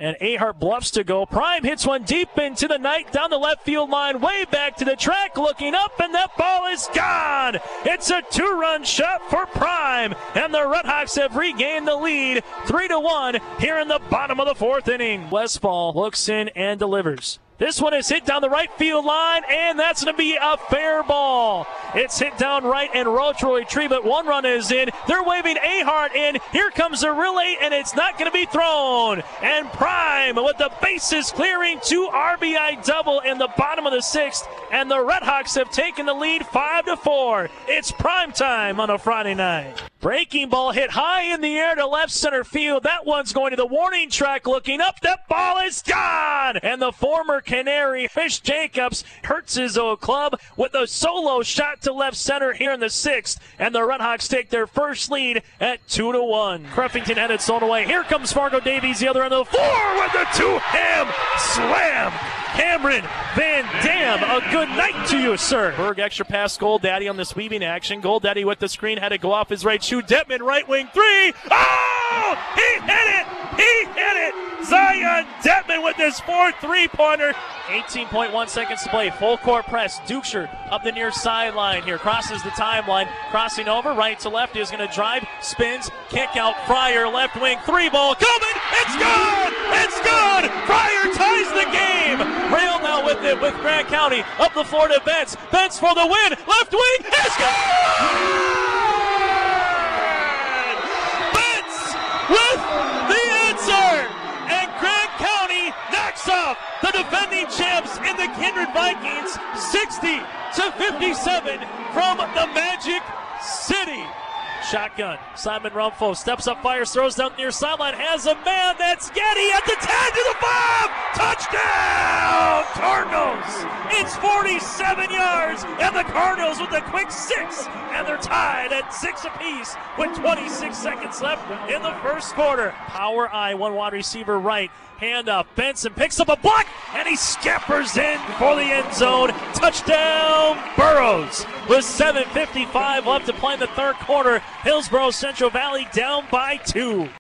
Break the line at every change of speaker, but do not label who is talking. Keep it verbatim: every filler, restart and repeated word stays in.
And Ahart bluffs to go. Prime hits one deep into the night down the left field line, way back to the track, looking up, and that ball is gone. It's a two-run shot for Prime, and the Redhawks have regained the lead, three to one here in the bottom of the fourth inning. Westfall looks in and delivers. This one is hit down the right field line, and that's going to be a fair ball. It's hit down right, and Roach will retrieve it. One run is in. They're waving Ahart in. Here comes the relay, and it's not going to be thrown. And Prime with the bases clearing, two R B I double in the bottom of the sixth, and the Redhawks have taken the lead five to four. It's prime time on a Friday night. Breaking ball hit high in the air to left center field. That one's going to the warning track, looking up. That ball is gone, and the former Canary Fish Jacobs hurts his old club with a solo shot to left center here in the sixth, and the Redhawks take their first lead at two to one. Creffington had it thrown away. Here comes Fargo Davies, the other end of the floor with a two-ham slam. Cameron Van Dam, a good night to you, sir. Berg extra pass, Goldaddy on the sweeping action. Goldaddy with the screen, had to go off his right shoe. Detman, right wing three. Oh! He hit it! He hit it! Zion Detman with his fourth three-pointer. eighteen point one seconds to play. Full court press. Dukeshire up the near sideline here. Crosses the timeline. Crossing over, right to left. Is going to drive. Spins. Kick out. Fryer, left wing. Three ball. Coming! It's good! It's good! Fryer ties the game! Rail now with it with Grant County. Up the floor to Bentz. Bentz for the win. Left wing. It's good! With the answer, and Grant County knocks off the defending champs in the Kindred Vikings sixty to fifty-seven from the Magic City. Shotgun, Simon Rumfo steps up, fires, throws down near sideline, has a man, that's Getty at the ten to the five, touchdown Cardinals! It's forty-seven yards, and the Cardinals with a quick six, and they're tied at six apiece with twenty-six seconds left in the first quarter. Power I, one wide receiver right, hand up, Benson picks up a block, and he scampers in for the end zone. Touchdown Burrows with seven fifty-five left to play in the third quarter. Hillsborough Central Valley down by two.